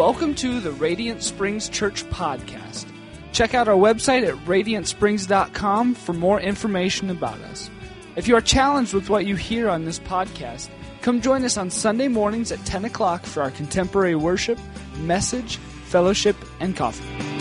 Welcome to the Radiant Springs Church podcast. Check out our website at radiantsprings.com for more information about us. If you are challenged with what you hear on this podcast, come join us on Sunday mornings at 10 o'clock for our contemporary worship, message, fellowship, and coffee.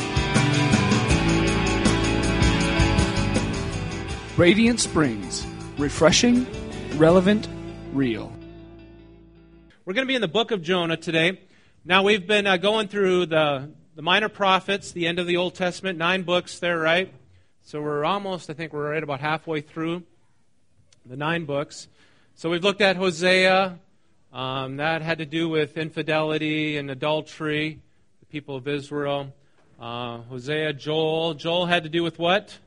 Radiant Springs. Refreshing, relevant, real. We're going to be in the book of Jonah today. Now, we've been going through the minor prophets, the end of the Old Testament, 9 books there, right? So we're almost, I think we're right about halfway through the 9 books. So we've looked at Hosea. That had to do with infidelity and adultery, the people of Israel. Hosea, Joel. Joel had to do with what?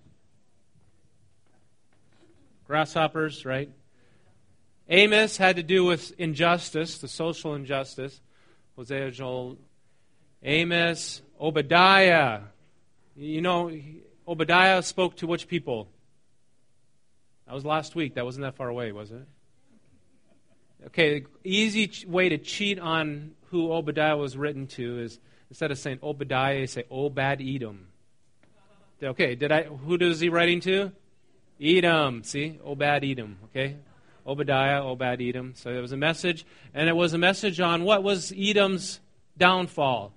Grasshoppers, right? Amos had to do with injustice, the social injustice. Hosea, Joel, Amos, Obadiah. You know, Obadiah spoke to which people? That was last week. That wasn't that far away, was it? Okay, the easy way to cheat on who Obadiah was written to is instead of saying Obadiah, you say Obed-Edom. Okay, who is he writing to? Edom. See? Obed-Edom. Okay? Obadiah, Obed-Edom. So it was a message, and it was a message on what was Edom's downfall?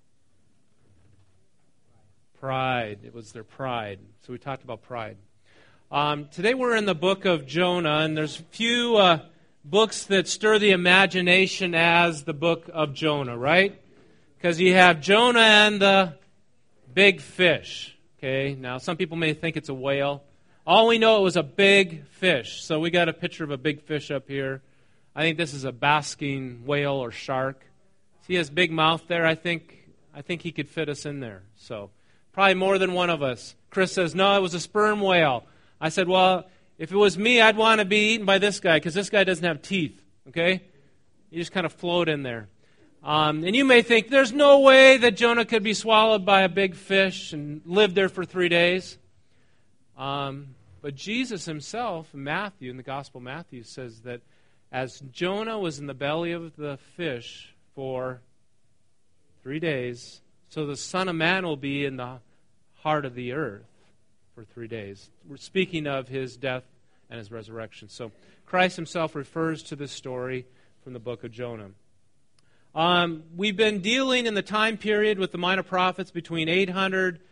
Pride. It was their pride. So we talked about pride. Today we're in the book of Jonah, and there's few books that stir the imagination as the book of Jonah, right? Because you have Jonah and the big fish. Okay, now some people may think it's a whale. All we know, it was a big fish. So we got a picture of a big fish up here. I think this is a basking whale or shark. See his big mouth there? I think he could fit us in there. So probably more than one of us. Chris says, no, it was a sperm whale. I said, well, if it was me, I'd want to be eaten by this guy because this guy doesn't have teeth. Okay? You just kind of float in there. And you may think, there's no way that Jonah could be swallowed by a big fish and live there for 3 days. But Jesus himself, in the Gospel of Matthew, says that as Jonah was in the belly of the fish for 3 days, so the Son of Man will be in the heart of the earth for 3 days. We're speaking of his death and his resurrection. So Christ himself refers to this story from the book of Jonah. We've been dealing in the time period with the minor prophets between 800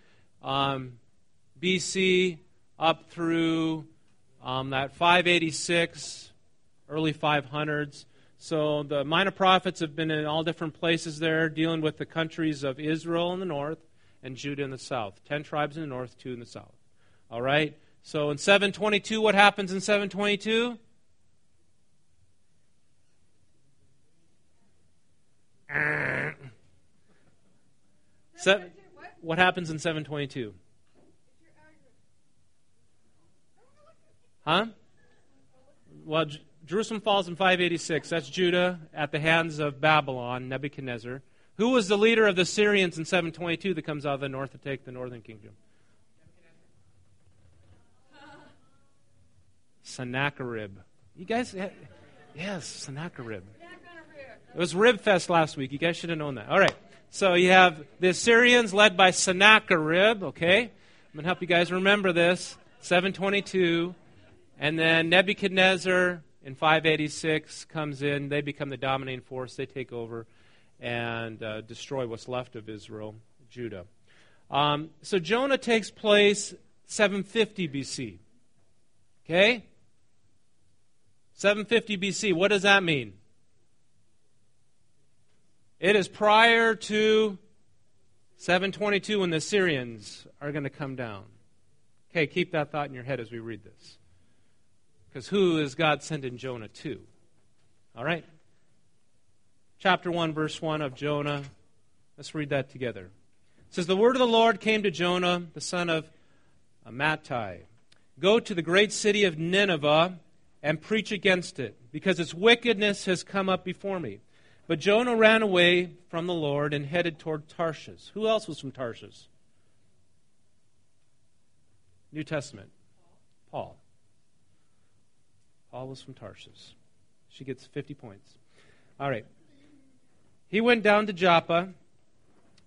BC up through that 586, early 500s. So the minor prophets have been in all different places there, dealing with the countries of Israel in the north and Judah in the south. 10 tribes in the north, 2 in the south. All right? So in 722, what happens in 722? What happens in 722? Huh? Well, Jerusalem falls in 586. That's Judah at the hands of Babylon, Nebuchadnezzar. Who was the leader of the Syrians in 722 that comes out of the north to take the northern kingdom? Sennacherib. You guys, yes, Sennacherib. It was Rib Fest last week. You guys should have known that. All right. So you have the Assyrians led by Sennacherib, okay? I'm going to help you guys remember this. 722. And then Nebuchadnezzar in 586 comes in. They become the dominating force. They take over and destroy what's left of Israel, Judah. So Jonah takes place 750 BC. Okay? 750 BC. What does that mean? It is prior to 722 when the Assyrians are going to come down. Okay, keep that thought in your head as we read this. Because who is God sending Jonah to? All right? Chapter 1, verse 1 of Jonah. Let's read that together. It says, the word of the Lord came to Jonah, the son of Amittai. Go to the great city of Nineveh and preach against it, because its wickedness has come up before me. But Jonah ran away from the Lord and headed toward Tarshish. Who else was from Tarshish? New Testament. Paul. Paul was from Tarshish. She gets 50 points. All right. He went down to Joppa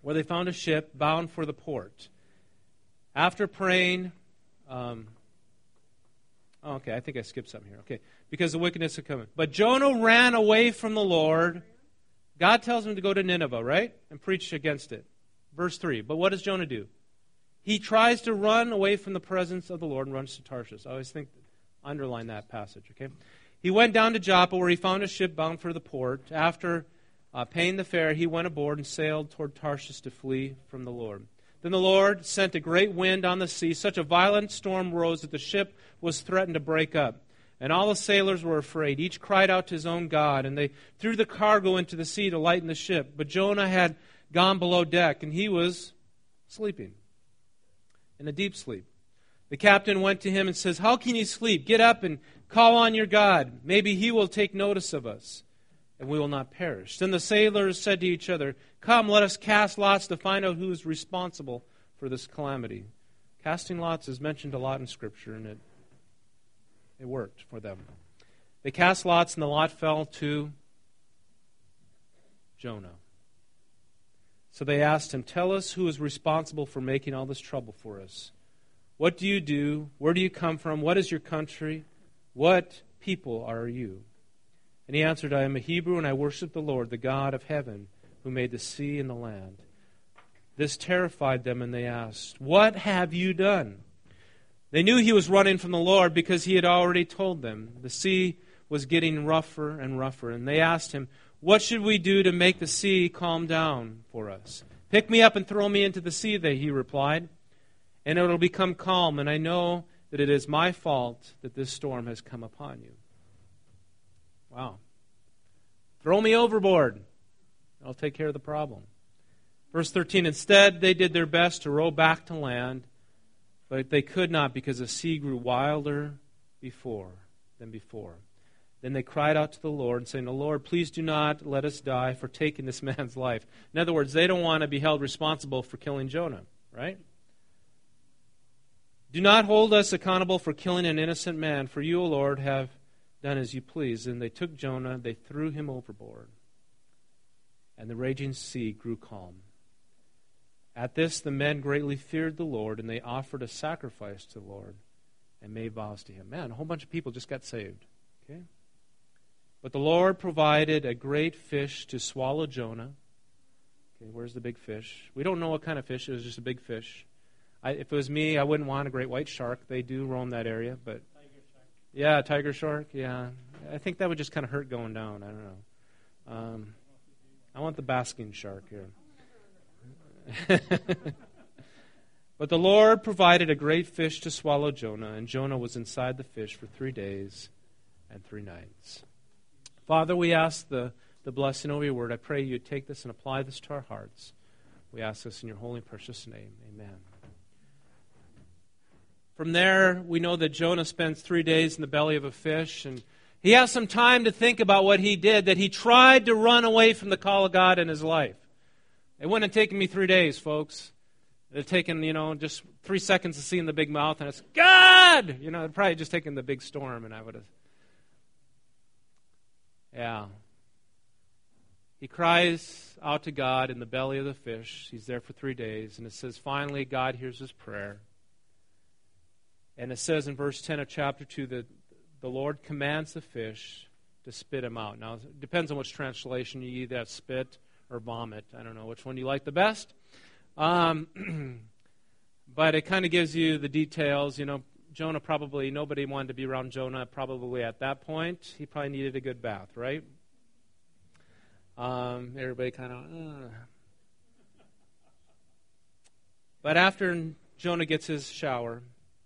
where they found a ship bound for the port. After praying, I think I skipped something here. Okay, because the wickedness had come. But Jonah ran away from the Lord. God tells him to go to Nineveh, right? And preach against it. Verse 3. But what does Jonah do? He tries to run away from the presence of the Lord and runs to Tarshish. I always underline that passage, okay? He went down to Joppa, where he found a ship bound for the port. After paying the fare, he went aboard and sailed toward Tarshish to flee from the Lord. Then the Lord sent a great wind on the sea. Such a violent storm rose that the ship was threatened to break up. And all the sailors were afraid. Each cried out to his own God, and they threw the cargo into the sea to lighten the ship. But Jonah had gone below deck, and he was sleeping in a deep sleep. The captain went to him and says, "How can you sleep? Get up and call on your God. Maybe he will take notice of us, and we will not perish." Then the sailors said to each other, "Come, let us cast lots to find out who is responsible for this calamity." Casting lots is mentioned a lot in Scripture, and it worked for them. They cast lots, and the lot fell to Jonah. So they asked him, "Tell us who is responsible for making all this trouble for us. What do you do? Where do you come from? What is your country? What people are you?" And he answered, "I am a Hebrew, and I worship the Lord, the God of heaven, who made the sea and the land." This terrified them, and they asked, "What have you done?" They knew he was running from the Lord because he had already told them. The sea was getting rougher and rougher, and they asked him, "What should we do to make the sea calm down for us?" "Pick me up and throw me into the sea," he replied, "and it will become calm, and I know that it is my fault that this storm has come upon you." Wow. "Throw me overboard. I'll take care of the problem." Verse 13, instead they did their best to row back to land, but they could not because the sea grew wilder than before. Then they cried out to the Lord, saying, "O Lord, please do not let us die for taking this man's life." In other words, they don't want to be held responsible for killing Jonah, right? "Do not hold us accountable for killing an innocent man, for you, O Lord, have done as you please." And they took Jonah, they threw him overboard, and the raging sea grew calm. At this, the men greatly feared the Lord, and they offered a sacrifice to the Lord and made vows to him. Man, a whole bunch of people just got saved. Okay? But the Lord provided a great fish to swallow Jonah. Okay, where's the big fish? We don't know what kind of fish. It was just a big fish. If it was me, I wouldn't want a great white shark. They do roam that area, but yeah, tiger shark. Yeah, I think that would just kind of hurt going down. I don't know. I want the basking shark here. But the Lord provided a great fish to swallow Jonah, and Jonah was inside the fish for 3 days and 3 nights. Father, we ask the blessing over your word. I pray you take this and apply this to our hearts. We ask this in your holy and precious name. Amen. From there, we know that Jonah spends 3 days in the belly of a fish, and he has some time to think about what he did, that he tried to run away from the call of God in his life. It wouldn't have taken me 3 days, folks. It would have taken, just 3 seconds to see in the big mouth, and it's, "God!" It would probably just taken the big storm, and I would have... Yeah. He cries out to God in the belly of the fish. He's there for 3 days, and it says, finally, God hears his prayer. And it says in verse 10 of chapter 2 that the Lord commands the fish to spit him out. Now, it depends on which translation. You either have spit or vomit. I don't know which one you like the best. But it kind of gives you the details. Jonah probably, nobody wanted to be around Jonah probably at that point. He probably needed a good bath, right? Everybody kind of... But after Jonah gets his shower,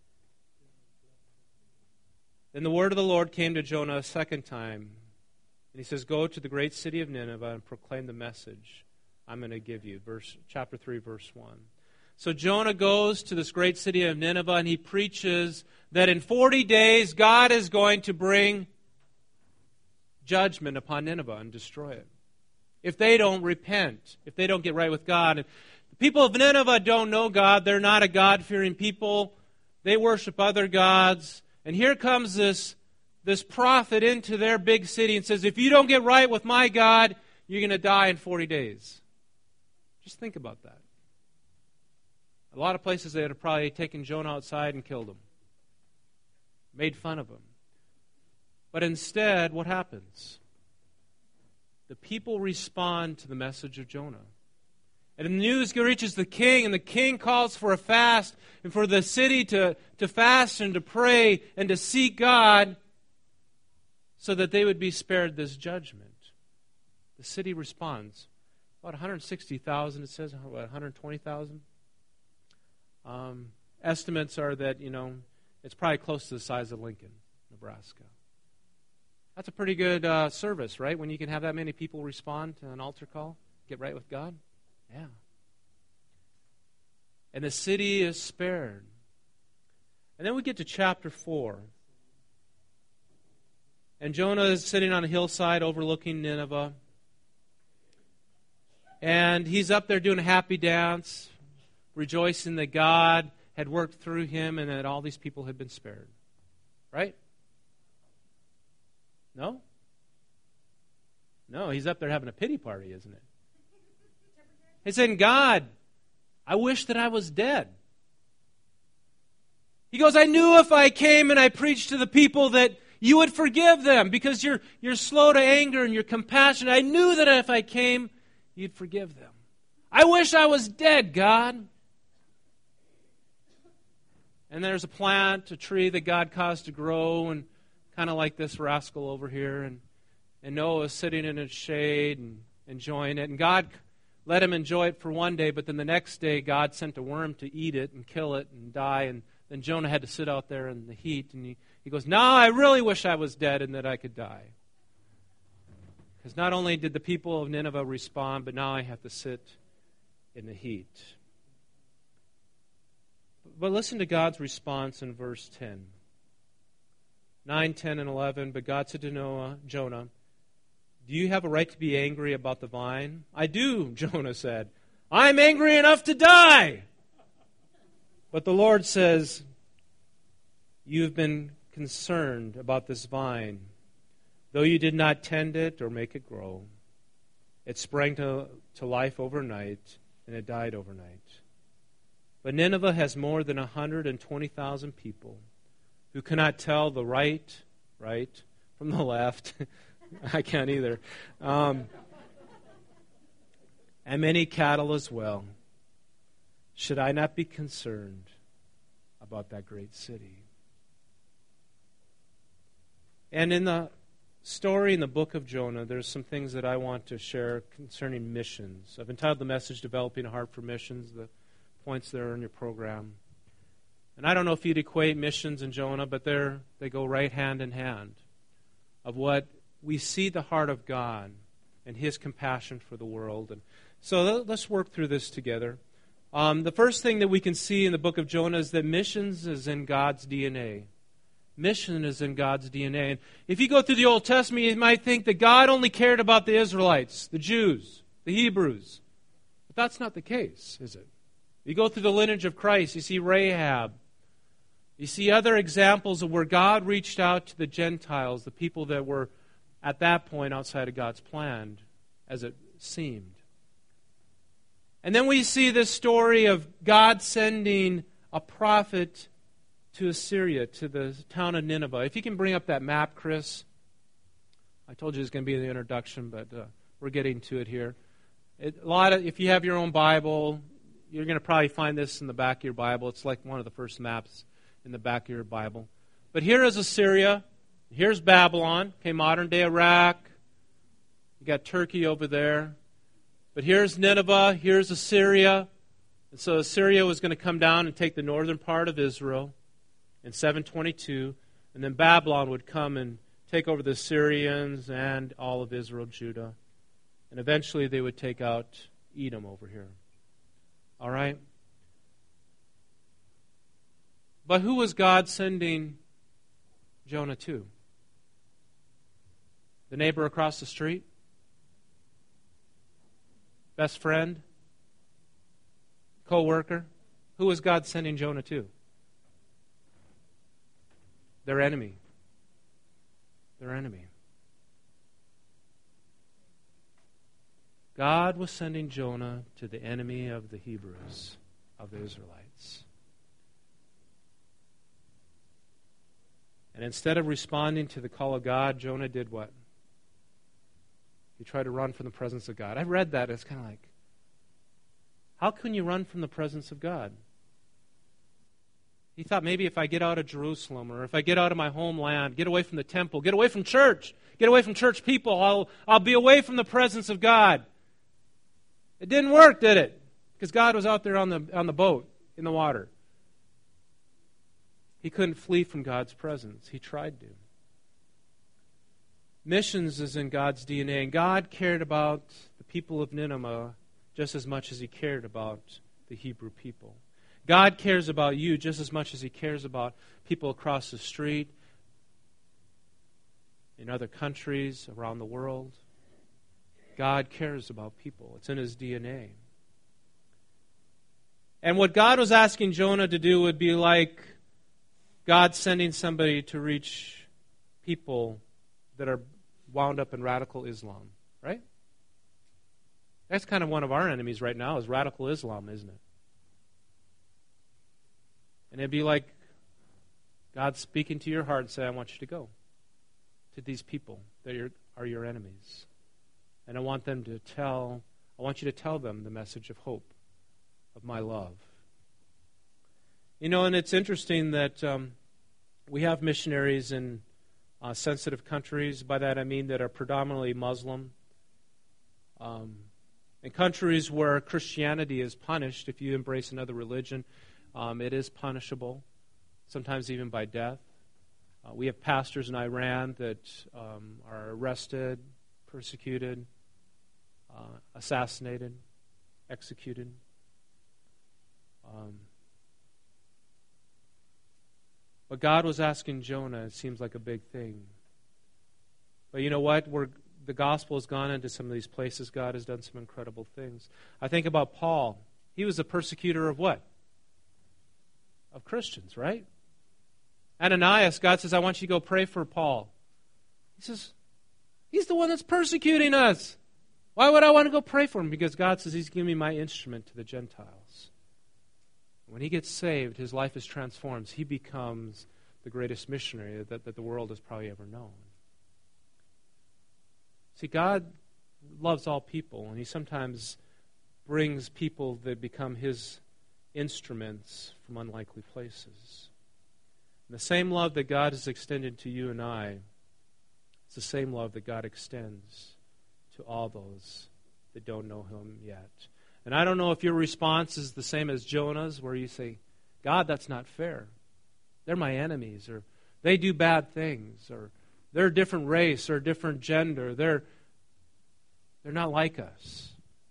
then the word of the Lord came to Jonah a second time. And he says, "Go to the great city of Nineveh and proclaim the message I'm going to give you." Chapter 3, verse 1. So Jonah goes to this great city of Nineveh, and he preaches that in 40 days God is going to bring judgment upon Nineveh and destroy it. If they don't repent, if they don't get right with God. And the people of Nineveh don't know God. They're not a God-fearing people. They worship other gods. And here comes this prophet into their big city and says, if you don't get right with my God, you're going to die in 40 days. Just think about that. A lot of places they would have probably taken Jonah outside and killed him, made fun of him. But instead, what happens? The people respond to the message of Jonah. And the news reaches the king, and the king calls for a fast and for the city to fast and to pray and to seek God so that they would be spared this judgment. The city responds. About 160,000, it says, about 120,000. Estimates are that, it's probably close to the size of Lincoln, Nebraska. That's a pretty good service, right? When you can have that many people respond to an altar call, get right with God. Yeah. And the city is spared. And then we get to chapter 4. And Jonah is sitting on a hillside overlooking Nineveh. And he's up there doing a happy dance, rejoicing that God had worked through him and that all these people had been spared. Right? No? No, he's up there having a pity party, isn't it? He's saying, God, I wish that I was dead. He goes, I knew if I came and I preached to the people that you would forgive them because you're slow to anger and you're compassionate. I knew that if I came, you'd forgive them. I wish I was dead, God. And there's a plant, a tree that God caused to grow, and kind of like this rascal over here. And Noah is sitting in its shade and enjoying it. And God let him enjoy it for one day, but then the next day God sent a worm to eat it and kill it and die. And then Jonah had to sit out there in the heat. And he goes, no, I really wish I was dead and that I could die. Because not only did the people of Nineveh respond, but now I have to sit in the heat. But listen to God's response in verse 10. 9, 10, and 11. But God said to Jonah, do you have a right to be angry about the vine? I do, Jonah said. I'm angry enough to die. But the Lord says, you've been concerned about this vine. Though you did not tend it or make it grow, it sprang to life overnight, and it died overnight. But Nineveh has more than 120,000 people who cannot tell the right from the left. I can't either. And many cattle as well. Should I not be concerned about that great city? And in the story in the book of Jonah, there's some things that I want to share concerning missions. I've entitled the message, Developing a Heart for Missions. The points there in your program. And I don't know if you'd equate missions and Jonah, but they go right hand in hand of what we see the heart of God and His compassion for the world. And so let's work through this together. The first thing that we can see in the book of Jonah is that missions is in God's DNA. Mission is in God's DNA. And if you go through the Old Testament, you might think that God only cared about the Israelites, the Jews, the Hebrews. But that's not the case, is it? You go through the lineage of Christ, you see Rahab. You see other examples of where God reached out to the Gentiles, the people that were at that point outside of God's plan, as it seemed. And then we see this story of God sending a prophet to Assyria, to the town of Nineveh. If you can bring up that map, Chris. I told you it's going to be in the introduction, but we're getting to it here. If you have your own Bible, you're going to probably find this in the back of your Bible. It's like one of the first maps in the back of your Bible. But here is Assyria. Here's Babylon, modern-day Iraq. You got Turkey over there. But here's Nineveh, here's Assyria. And so Assyria was going to come down and take the northern part of Israel in 722. And then Babylon would come and take over the Assyrians and all of Israel, Judah. And eventually they would take out Edom over here. All right? But who was God sending Jonah to? The neighbor across the street? Best friend? Co-worker? Who was God sending Jonah to? Their enemy. Their enemy. God was sending Jonah to the enemy of the Hebrews, of the Israelites. And instead of responding to the call of God, Jonah did what? He tried to run from the presence of God. I read that. It's kind of like, how can you run from the presence of God? He thought maybe if I get out of Jerusalem, or if I get out of my homeland, get away from the temple, get away from church, get away from church people, I'll be away from the presence of God. It didn't work, did it? Because God was out there on the boat, in the water. He couldn't flee from God's presence. He tried to. Missions is in God's DNA, and God cared about the people of Nineveh just as much as He cared about the Hebrew people. God cares about you just as much as He cares about people across the street, in other countries, around the world. God cares about people. It's in His DNA. And what God was asking Jonah to do would be like God sending somebody to reach people that are wound up in radical Islam, right? That's kind of one of our enemies right now, is radical Islam, isn't it? And it'd be like God speaking to your heart and say, I want you to go to these people that are your enemies. And I want you to tell them the message of hope, of my love. You know, and it's interesting that we have missionaries in sensitive countries. By that I mean that are predominantly Muslim. In countries where Christianity is punished, if you embrace another religion, it is punishable, sometimes even by death. We have pastors in Iran that are arrested, persecuted, assassinated, executed. But God was asking Jonah, it seems like a big thing. But you know what? The gospel has gone into some of these places. God has done some incredible things. I think about Paul. He was a persecutor of what? Of Christians, right? Ananias, God says, I want you to go pray for Paul. He says, he's the one that's persecuting us. Why would I want to go pray for him? Because God says He's giving me my instrument to the Gentiles. When he gets saved, his life is transformed. He becomes the greatest missionary that the world has probably ever known. See, God loves all people, and He sometimes brings people that become His instruments from unlikely places. And the same love that God has extended to you and I, it's the same love that God extends to all those that don't know Him yet. And I don't know if your response is the same as Jonah's, where you say, God, that's not fair. They're my enemies, or they do bad things, or they're a different race or a different gender. They're not like us.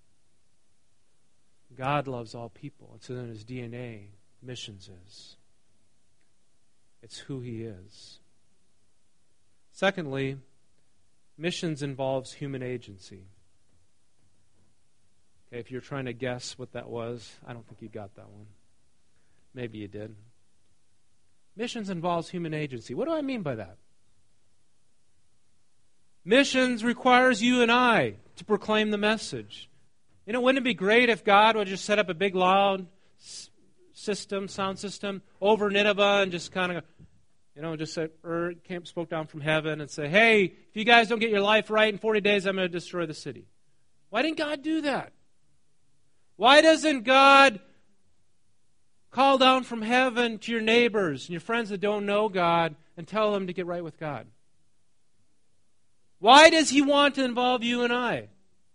God loves all people. It's in His DNA. Missions is. It's who He is. Secondly, missions involves human agency. Okay, if you're trying to guess what that was, I don't think you got that one. Maybe you did. Missions involves human agency. What do I mean by that? Missions requires you and I to proclaim the message. You know, wouldn't it be great if God would just set up a big loud sound system over Nineveh and just kind of, just say, spoke down from heaven and say, hey, if you guys don't get your life right in 40 days, I'm going to destroy the city. Why didn't God do that? Why doesn't God call down from heaven to your neighbors and your friends that don't know God and tell them to get right with God? Why does He want to involve you and I?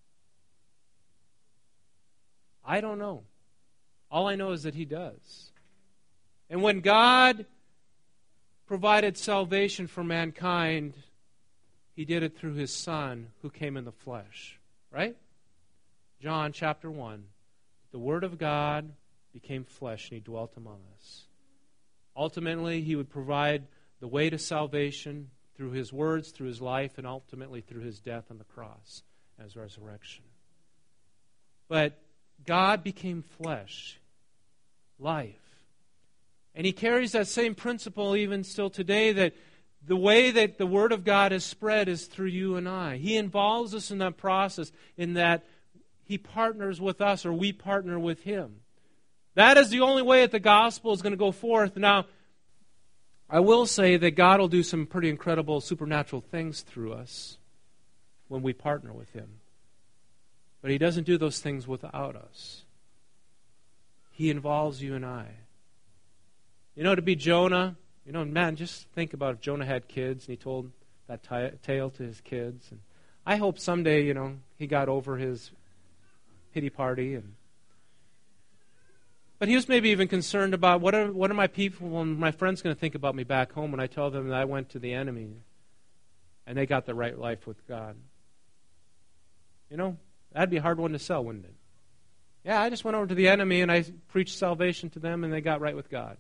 I don't know. All I know is that He does. And when God provided salvation for mankind, He did it through His Son who came in the flesh. Right? John chapter 1. The Word of God became flesh and He dwelt among us. Ultimately, He would provide the way to salvation through His words, through His life, and ultimately through His death on the cross and His resurrection. But God became flesh, life. And He carries that same principle even still today, that the way that the Word of God is spread is through you and I. He involves us in that process, in that He partners with us, or we partner with Him. That is the only way that the gospel is going to go forth. Now, I will say that God will do some pretty incredible supernatural things through us when we partner with Him. But He doesn't do those things without us. He involves you and I. To be Jonah, man, just think about if Jonah had kids and he told that tale to his kids. And I hope someday, he got over his pity party. But he was maybe even concerned about what are my people and my friends going to think about me back home when I tell them that I went to the enemy and they got the right life with God. That'd be a hard one to sell, wouldn't it? Yeah, I just went over to the enemy and I preached salvation to them and they got right with God.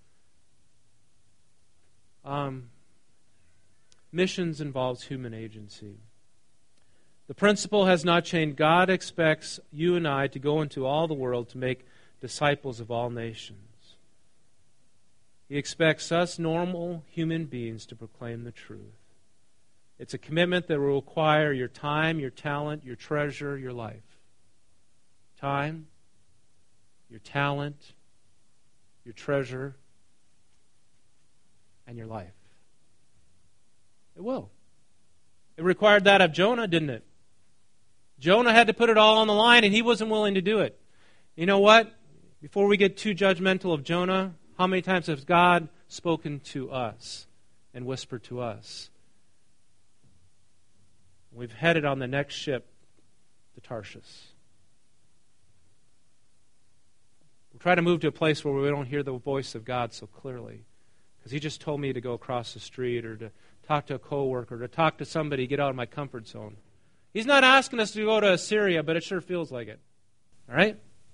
Missions involves human agency. The principle has not changed. God expects you and I to go into all the world to make disciples of all nations. He expects us normal human beings to proclaim the truth. It's a commitment that will require your time, your talent, your treasure, your life. Time, your talent, your treasure, and your life. It will. It required that of Jonah, didn't it? Jonah had to put it all on the line, and he wasn't willing to do it. You know what? Before we get too judgmental of Jonah, how many times has God spoken to us and whispered to us? We've headed on the next ship to Tarshish. We'll try to move to a place where we don't hear the voice of God so clearly. Because He just told me to go across the street or to talk to a coworker, to talk to somebody, get out of my comfort zone. He's not asking us to go to Assyria, but it sure feels like it. All right?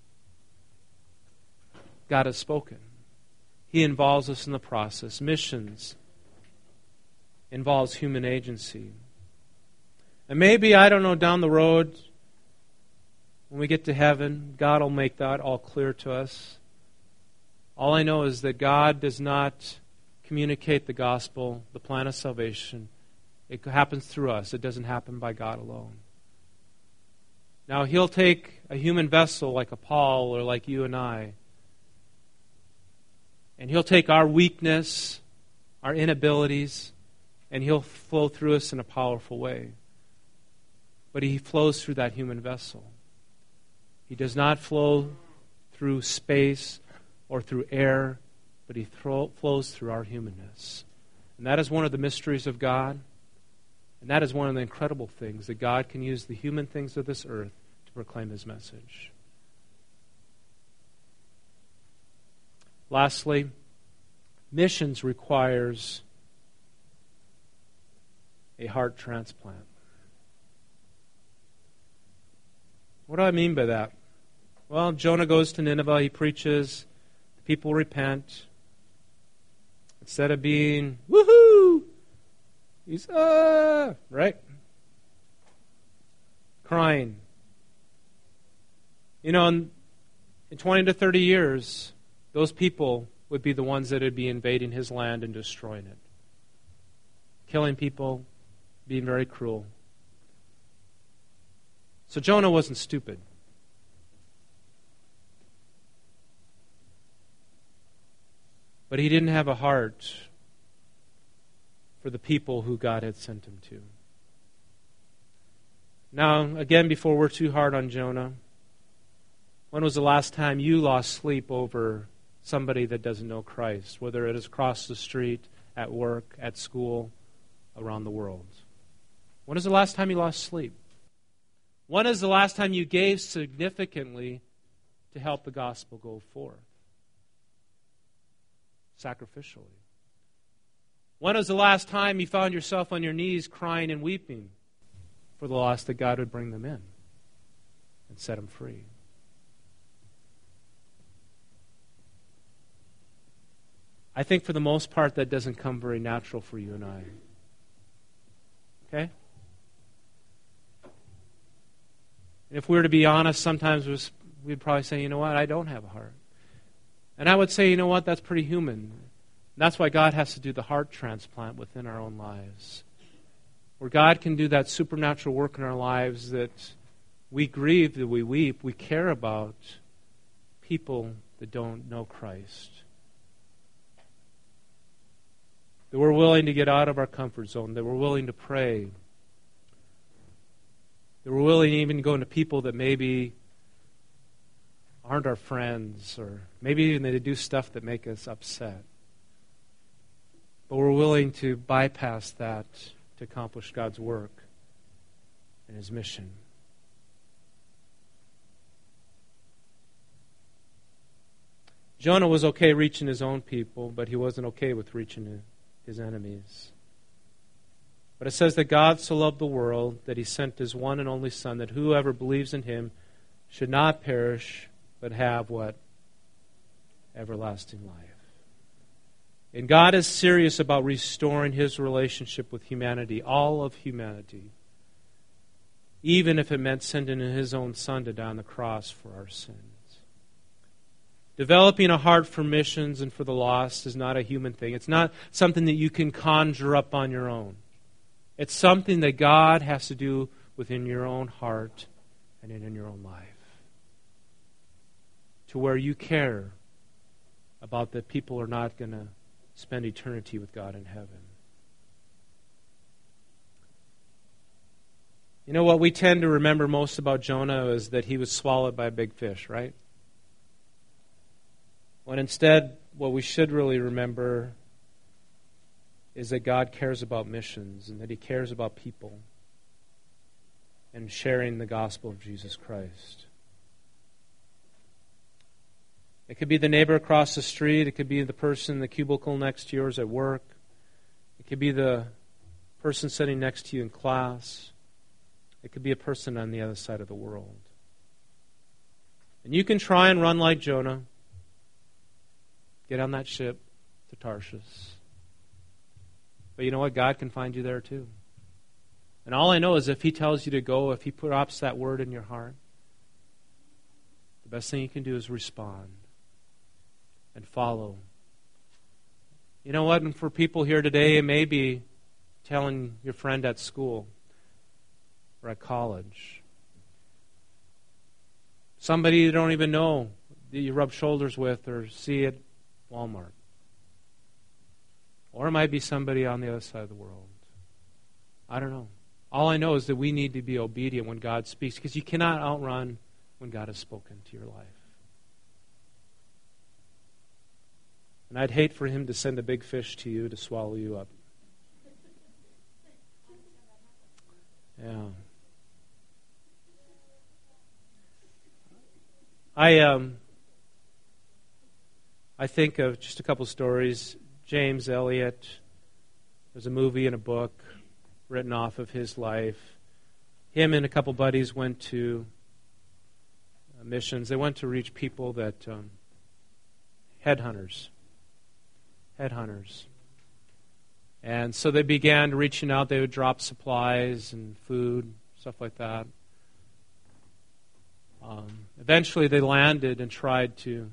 God has spoken. He involves us in the process. Missions involves human agency. And maybe, I don't know, down the road, when we get to heaven, God will make that all clear to us. All I know is that God does not communicate the gospel, the plan of salvation. It happens through us. It doesn't happen by God alone. Now, He'll take a human vessel like a Paul or like you and I, and He'll take our weakness, our inabilities, and He'll flow through us in a powerful way. But He flows through that human vessel. He does not flow through space or through air, but He flows through our humanness. And that is one of the mysteries of God. And that is one of the incredible things, that God can use the human things of this earth to proclaim His message. Lastly, missions requires a heart transplant. What do I mean by that? Well, Jonah goes to Nineveh, he preaches, the people repent. Instead of being, woohoo, he's, right? Crying. In 20 to 30 years, those people would be the ones that would be invading his land and destroying it. Killing people, being very cruel. So Jonah wasn't stupid. But he didn't have a heart for the people who God had sent him to. Now, again, before we're too hard on Jonah, when was the last time you lost sleep over somebody that doesn't know Christ, whether it is across the street, at work, at school, around the world? When is the last time you lost sleep? When is the last time you gave significantly to help the gospel go forth? Sacrificially. When was the last time you found yourself on your knees crying and weeping for the lost, that God would bring them in and set them free? I think for the most part that doesn't come very natural for you and I. Okay? And if we were to be honest, sometimes we'd probably say, you know what, I don't have a heart. And I would say, you know what, that's pretty human. And that's why God has to do the heart transplant within our own lives. Where God can do that supernatural work in our lives that we grieve, that we weep, we care about people that don't know Christ. That we're willing to get out of our comfort zone, that we're willing to pray, that we're willing to even go into people that maybe aren't our friends, or maybe even they do stuff that make us upset. But we're willing to bypass that to accomplish God's work and His mission. Jonah was okay reaching his own people, but he wasn't okay with reaching his enemies. But it says that God so loved the world that He sent His one and only Son, that whoever believes in Him should not perish, but have what? Everlasting life. And God is serious about restoring His relationship with humanity, all of humanity, even if it meant sending His own Son to die on the cross for our sins. Developing a heart for missions and for the lost is not a human thing. It's not something that you can conjure up on your own. It's something that God has to do within your own heart and in your own life, to where you care about that people are not going to spend eternity with God in heaven. You know what we tend to remember most about Jonah is that he was swallowed by a big fish, right? When instead, what we should really remember is that God cares about missions and that He cares about people and sharing the gospel of Jesus Christ. It could be the neighbor across the street. It could be the person in the cubicle next to yours at work. It could be the person sitting next to you in class. It could be a person on the other side of the world. And you can try and run like Jonah. Get on that ship to Tarshish. But you know what? God can find you there too. And all I know is if He tells you to go, if He drops that word in your heart, the best thing you can do is respond and follow. You know what? And for people here today, it may be telling your friend at school or at college, somebody you don't even know that you rub shoulders with or see at Walmart. Or it might be somebody on the other side of the world. I don't know. All I know is that we need to be obedient when God speaks, because you cannot outrun when God has spoken to your life. And I'd hate for Him to send a big fish to you to swallow you up. Yeah. I think of just a couple stories. James Elliott, there's a movie and a book written off of his life. Him and a couple buddies went to missions. They went to reach people that, headhunters. And so they began reaching out. They would drop supplies and food, stuff like that. Eventually they landed and tried to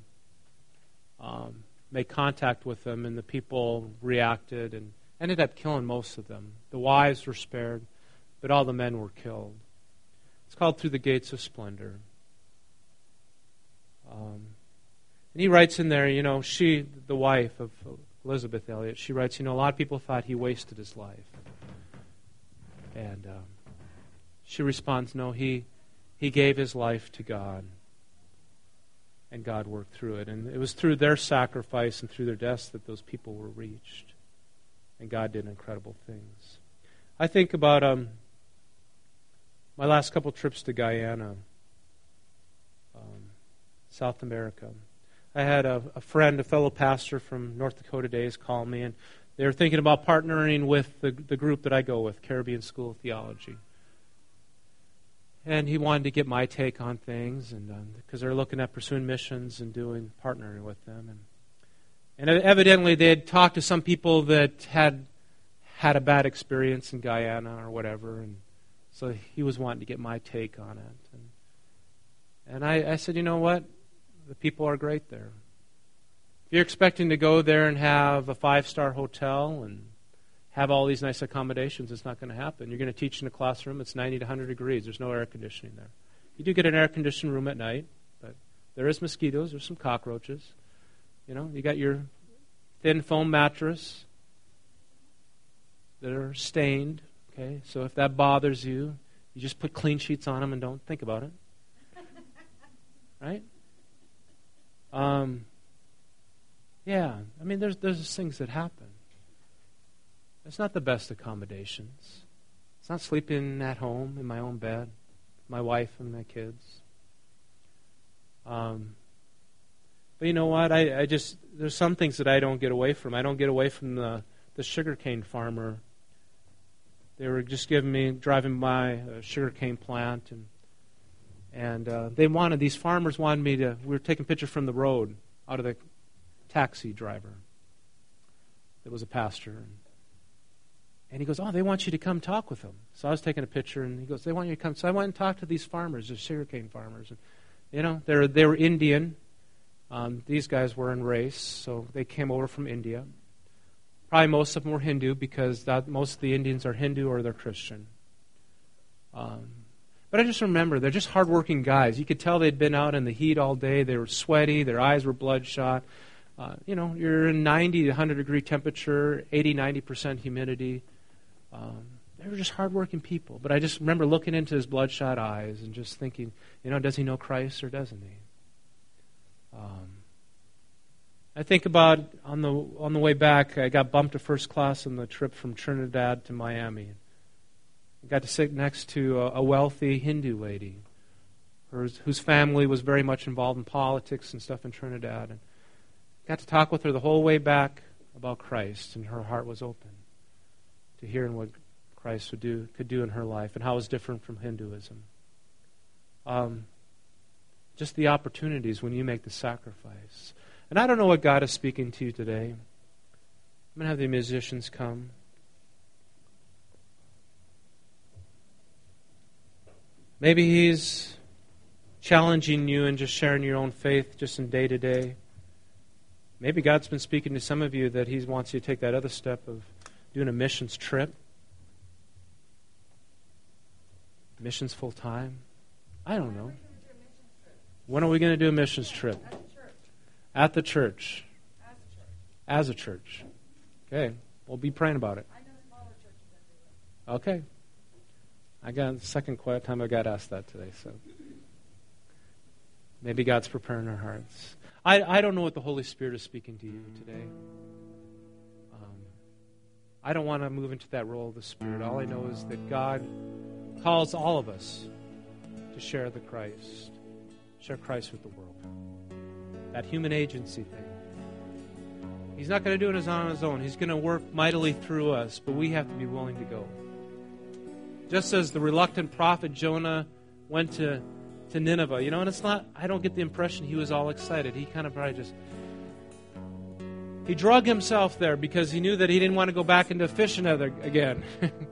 make contact with them, and the people reacted and ended up killing most of them. The wives were spared, but all the men were killed. It's called Through the Gates of Splendor. And he writes in there, she, the wife of Elizabeth Elliot, she writes, a lot of people thought he wasted his life. And she responds, no, he gave his life to God. And God worked through it. And it was through their sacrifice and through their deaths that those people were reached. And God did incredible things. I think about my last couple trips to Guyana, South America. I had a friend, a fellow pastor from North Dakota Days, call me, and they were thinking about partnering with the group that I go with, Caribbean School of Theology. And he wanted to get my take on things, and because they're looking at pursuing missions and partnering with them. And evidently they had talked to some people that had a bad experience in Guyana or whatever, and so he was wanting to get my take on it. And I said, you know what? The people are great there. If you're expecting to go there and have a 5-star hotel and have all these nice accommodations, it's not going to happen. You're going to teach in a classroom. It's 90 to 100 degrees. There's no air conditioning there. You do get an air-conditioned room at night, but there is mosquitoes. There's some cockroaches. You got your thin foam mattress that are stained. Okay, so if that bothers you, you just put clean sheets on them and don't think about it. Right? Yeah, I mean, there's things that happen. It's not the best accommodations. It's not sleeping at home in my own bed, my wife and my kids. But you know what? I just, there's some things that I don't get away from. I don't get away from the sugarcane farmer. They were just driving by a sugarcane plant, and these farmers wanted me to, we were taking pictures from the road out of the taxi driver that was a pastor. And he goes, oh, they want you to come talk with them. So I was taking a picture, and he goes, they want you to come. So I went and talked to these farmers, the sugarcane farmers. And, they were Indian. These guys were in race, so they came over from India. Probably most of them were Hindu, because most of the Indians are Hindu or they're Christian. But I just remember, they're just hardworking guys. You could tell they'd been out in the heat all day. They were sweaty. Their eyes were bloodshot. You're in 90 to 100 degree temperature, 80, 90% humidity. They were just hardworking people. But I just remember looking into his bloodshot eyes and just thinking, does he know Christ or doesn't he? I think about on the way back, I got bumped to first class on the trip from Trinidad to Miami. I got to sit next to a wealthy Hindu lady whose family was very much involved in politics and stuff in Trinidad. And got to talk with her the whole way back about Christ, and her heart was open to hearing what Christ could do in her life and how it was different from Hinduism. Just the opportunities when you make the sacrifice. And I don't know what God is speaking to you today. I'm going to have the musicians come. Maybe He's challenging you and just sharing your own faith just in day to day. Maybe God's been speaking to some of you that He wants you to take that other step of doing a missions trip. Missions full time. I don't know. When are we going to do a missions trip? At the church. As a church. Okay. We'll be praying about it. Okay. I got the second time I got asked that today, so maybe God's preparing our hearts. I don't know what the Holy Spirit is speaking to you today. I don't want to move into that role of the Spirit. All I know is that God calls all of us to share Christ with the world. That human agency thing. He's not going to do it on His own. He's going to work mightily through us, but we have to be willing to go. Just as the reluctant prophet Jonah went to Nineveh, and it's not, I don't get the impression he was all excited. He kind of probably he drug himself there because he knew that he didn't want to go back into fishing again.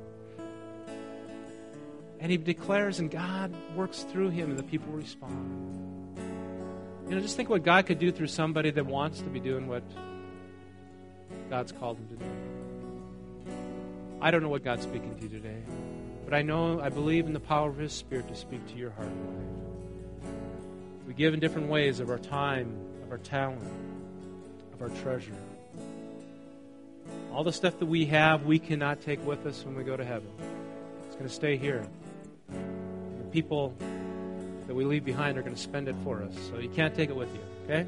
And he declares, and God works through him, and the people respond. Just think what God could do through somebody that wants to be doing what God's called him to do. I don't know what God's speaking to you today, but I believe in the power of His Spirit to speak to your heart and life. We give in different ways of our time, of our talent, of our treasure. All the stuff that we have, we cannot take with us when we go to heaven. It's going to stay here. The people that we leave behind are going to spend it for us. So you can't take it with you, okay?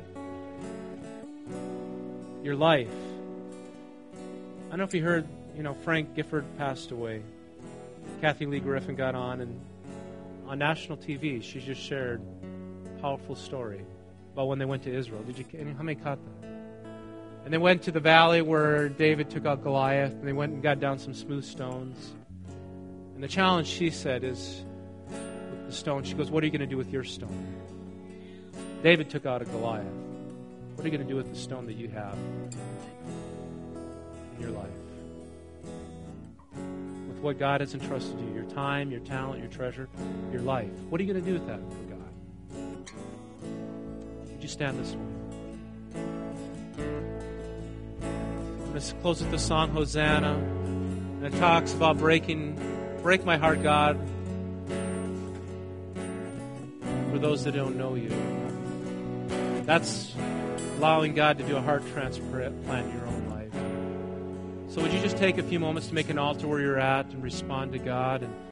Your life. I don't know if you heard, Frank Gifford passed away. Kathy Lee Griffin got on, and on national TV, she just shared a powerful story about when they went to Israel. How many caught that? And they went to the valley where David took out Goliath, and they went and got down some smooth stones. And the challenge, she said, is with the stone. She goes, what are you going to do with your stone? David took out a Goliath. What are you going to do with the stone that you have in your life? With what God has entrusted you, your time, your talent, your treasure, your life. What are you going to do with that for God? Would you stand this morning? Let's close with the song Hosanna. And it talks about break my heart, God. those that don't know you. That's allowing God to do a heart transplant in your own life. So would you just take a few moments to make an altar where you're at and respond to God? And